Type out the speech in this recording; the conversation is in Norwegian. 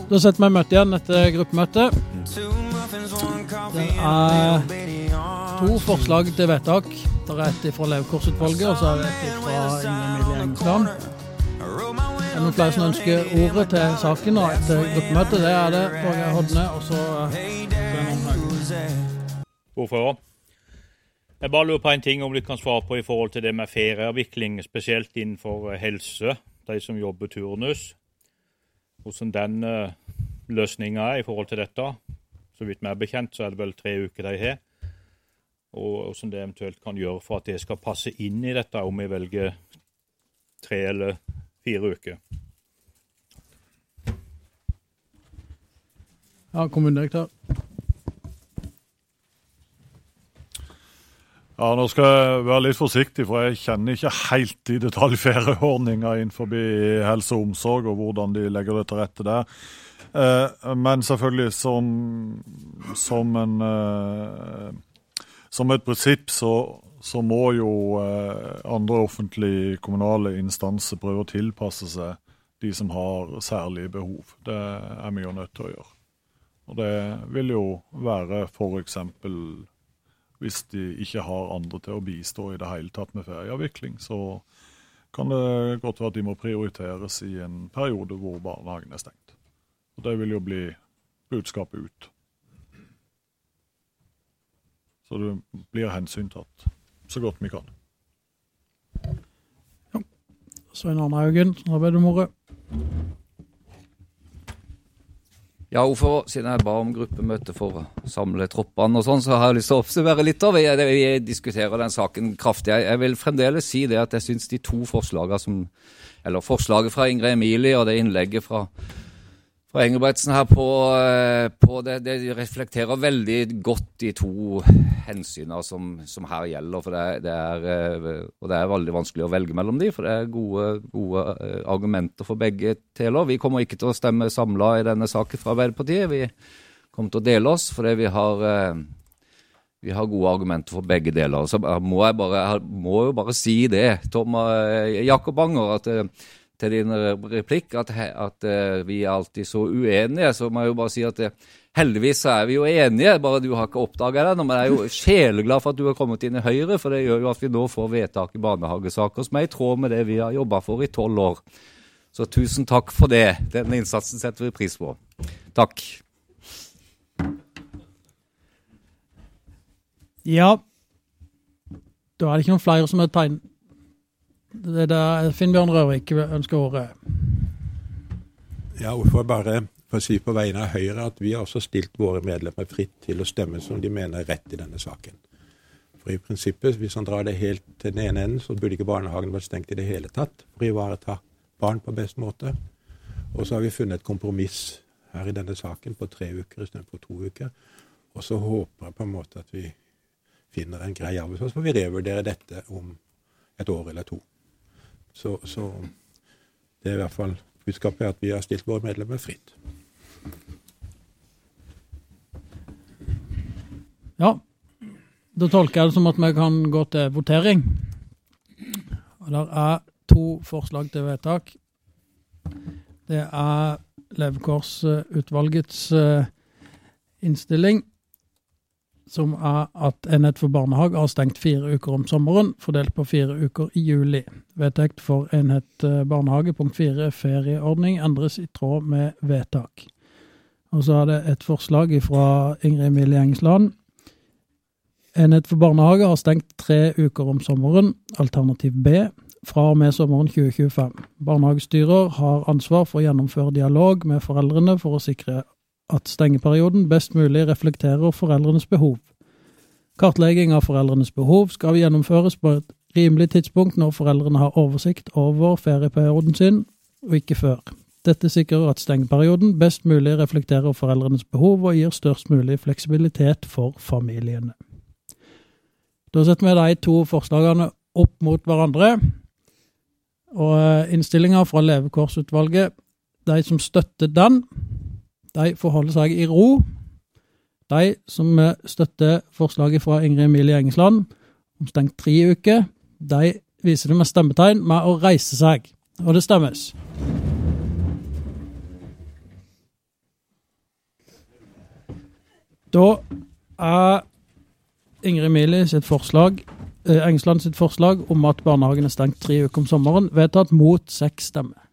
Da setter vi møte igjen etter gruppemøte. Det to forslag til vedtak. Det et fra levekårsutvalget, og så det et fra Ingrid Engsland. Det noen flere som ønsker ordet til saken og etter gruppemøte. Det det, Borge Hodne, og så Sveinung Haug. Hvorfor? Jeg bare lurer på en ting om du kan svare på i forhold til det med ferieavvikling, spesielt innenfor helse, de som jobber turnus. Hvordan den løsningen i forhold til dette. Så vidt vi bekjent, så det vel 3 uker de har. Og hvordan det eventuelt kan gjøre for at det skal passe inn i dette, om vi velger 3 eller 4 uker. Ja, kommunedirektør. Ja, nå skal jeg være litt forsiktig, for jeg kjenner ikke helt i detaljferieordninger innenfor helse og omsorg, og hvordan de legger det til rette der. Men selvfølgelig som et prinsipp så må jo andre offentlige kommunale instanser prøve å tilpasse seg de som har særlige behov. Det vi jo nødt til å gjøre. Og det vil jo være for eksempel hvis de ikke har andre til å bistå i det hele tatt med ferieavvikling, så kan det godt være at de må prioriteres i en periode hvor barnehagen stengt. Og det vil jo bli budskapet ut. Så det blir hensyntatt så godt vi kan. Ja. Sveinung Haugen, da ber du om ordet. Ja, hvorfor, siden jeg ba om gruppemøte for å samle troppene og sånn, så har jeg lyst til å oppsummere litt av. Vi diskuterer den saken kraftig. Jeg vil fremdeles si det at jeg synes de 2 forslagene eller forslaget fra Ingrid Emilie og det innlegget fra Engebretsen her på det reflekterer veldig godt de 2 hensynene som her gjelder, for det veldig vanskelig å velge mellom de, for det gode argumenter for begge deler. Vi kommer ikke til å stemme samlet i denne saken fra Arbeiderpartiet. Vi kommer til å dele oss, fordi vi har gode argumenter for begge deler. Så jeg må jo bare si det, Jakob Anger, at til din replikk, at vi alltid så uenige, så må jeg jo bare si at heldigvis så vi jo enige, bare du har ikke oppdaget det, men jeg jo sjeleglad for at du har kommet inn i Høyre, for det gjør jo at vi nå får vedtak i barnehagesaker som i tråd med det vi har jobbet for i 12 år. Så tusen takk for det. Denne innsatsen setter vi pris på. Takk. Ja, da det ikke noen flere som tegnet. Det der Finn-Bjørn Rørvik ønsker året. Ja, hvorfor bare for å si på vegne av Høyre at vi har også stilt våre medlemmer fritt til å stemme som de mener rett i denne saken. For i prinsippet, hvis han drar det helt til den ene enden, så burde ikke barnehagen vært stengt i det hele tatt, for å ivareta barn på best måte. Og så har vi funnet et kompromiss her i denne saken på 3 uker i stedet for 2 uker. Og så håper jeg på en måte at vi finner en grei avgjørelse, så får vi revurdere dette om 1 år eller 2. Så det i hvert fall budskapet at vi har stilt våre medlemmer fritt. Ja, da tolker jeg det som at vi kan gå til votering. Og der 2 forslag til vedtak. Det Levekårsutvalgets innstilling, som at enhet for barnehage har stengt 4 uker om sommeren, fordelt på 4 uker i juli. Vedtekt for enhet barnehage, punkt 4, ferieordning, endres i tråd med vedtak. Og så det et forslag fra Ingrid Emilie Engsland. Enhet for barnehage har stengt 3 uker om sommeren, alternativ B, fra og med sommeren 2025. Barnehagestyrer har ansvar for å gjennomføre dialog med foreldrene for å sikre at stengeperioden best mulig reflekterer foreldrenes behov. Kartlegging av foreldrenes behov skal gjennomføres på et rimelig tidspunkt når foreldrene har oversikt over ferieperioden sin, og ikke før. Dette sikrer at stengeperioden best mulig reflekterer foreldrenes behov og gir størst mulig fleksibilitet for familiene. Da setter vi de 2 forslagene opp mot hverandre, og innstillingen fra Levekårsutvalget, de som støtter den, de forholder seg i ro. De som støtter forslaget fra Ingrid Emilie Engsland om stengt 3 uker, de viser det med stemmetegn med å reise seg. Og det stemmes. Da er Ingrid Mili sitt forslag, Engsland sitt forslag om at barnehagen er stengt 3 uker om sommeren, vedtatt mot 6 stemmer.